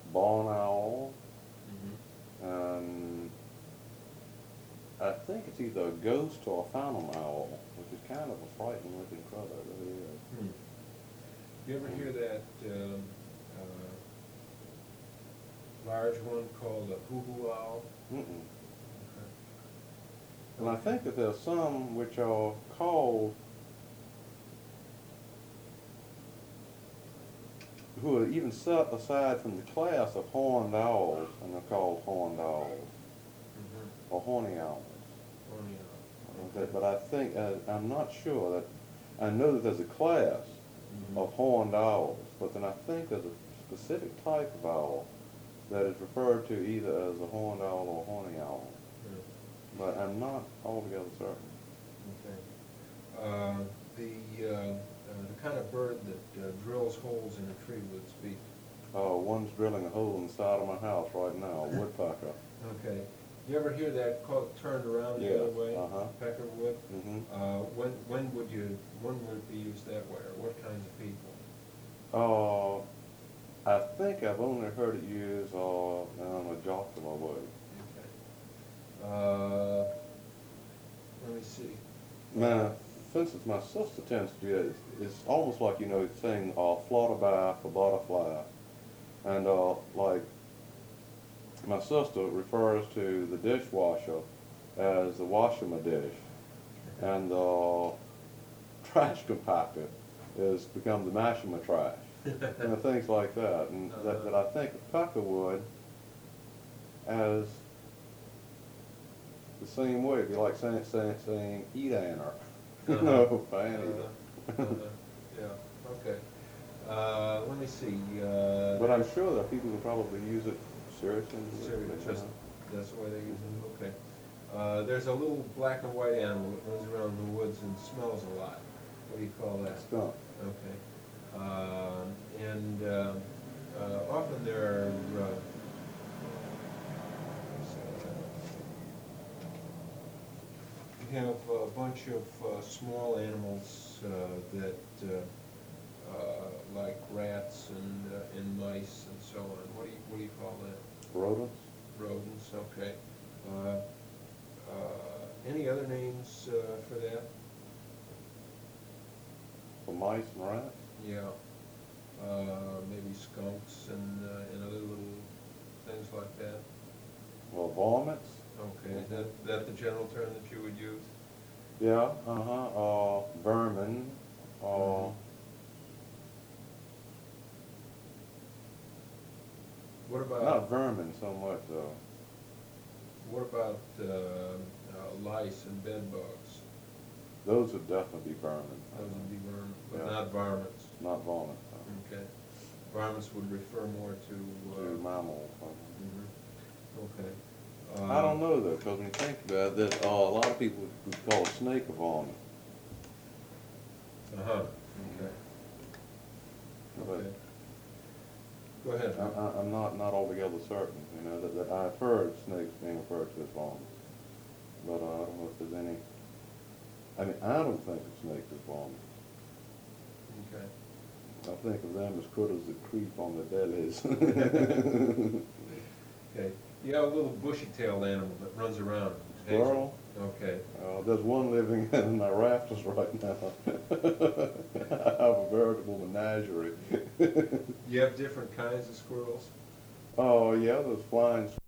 barn owl, Mm-hmm. and I think it's either a ghost or a phantom owl, which is kind of a frightening looking critter, it really is. Hmm. You ever hear that large one called a hoo-hoo owl? Mm-mm. Okay. And I think that there's some which are called, who are even set aside from the class of horned owls, and they're called horned owls, Mm-hmm. or horny owls. Horny owl. Okay. But I think, I'm not sure that, I know that there's a class Mm-hmm. of horned owls, but then I think there's a specific type of owl that is referred to either as a horned owl or a horny owl. Yeah. But I'm not altogether certain. Okay. The kind of bird that drills holes in a tree would speak. One's drilling a hole in the side of my house right now, a woodpecker. Okay. You ever hear that called turned around the Yeah, other way? uh-huh. Peckerwood? Mm-hmm. When would it be used that way, or what kinds of people? I think I've only heard it used in a jocular way. Okay. Let me see. Now, for instance, my sister tends to do it. It's almost like, saying flutter for butterfly. And like, my sister refers to the dishwasher as the washer dish. And the trash compactor is become the mashing trash. Things like that. And that I think Peckerwood as the same way. It'd be like saying eat anner. No, fan eater. Yeah, okay. Let me see. But I'm sure there are people who probably use it seriously. That's the way they use it, okay. There's a little black and white animal that runs around in the woods and smells a lot. What do you call that? Skunk. Okay. Often there are you have a bunch of small animals that like rats and mice and so on. What do you call that? Rodents? Rodents. Okay. Any other names for that? For mice and rats? Yeah. Maybe skunks and other little things like that. Well, varmints? Okay. Is that the general term that you would use? Yeah, vermin, What about not vermin so much though. what about lice and bed bugs? Those would definitely be vermin. Those would be vermin, but Yeah. not varmints. Not varmints. No. Okay. Varmints would refer more to. To mammals. Mhm. Okay. I don't know though, because when you think about it, a lot of people would call a snake a varmint. Uh-huh. Okay. But Okay. Go ahead. I'm not altogether certain, that I've heard snakes being referred to as varmints. But I don't know if there's any, I don't think of snakes as varmints. Okay. I think of them as critters that creep on the bellies. Okay. You have a little bushy-tailed animal that runs around. Squirrel? Okay. There's one living in my rafters right now. I have a veritable menagerie. You have different kinds of squirrels? Oh, yeah, there's flying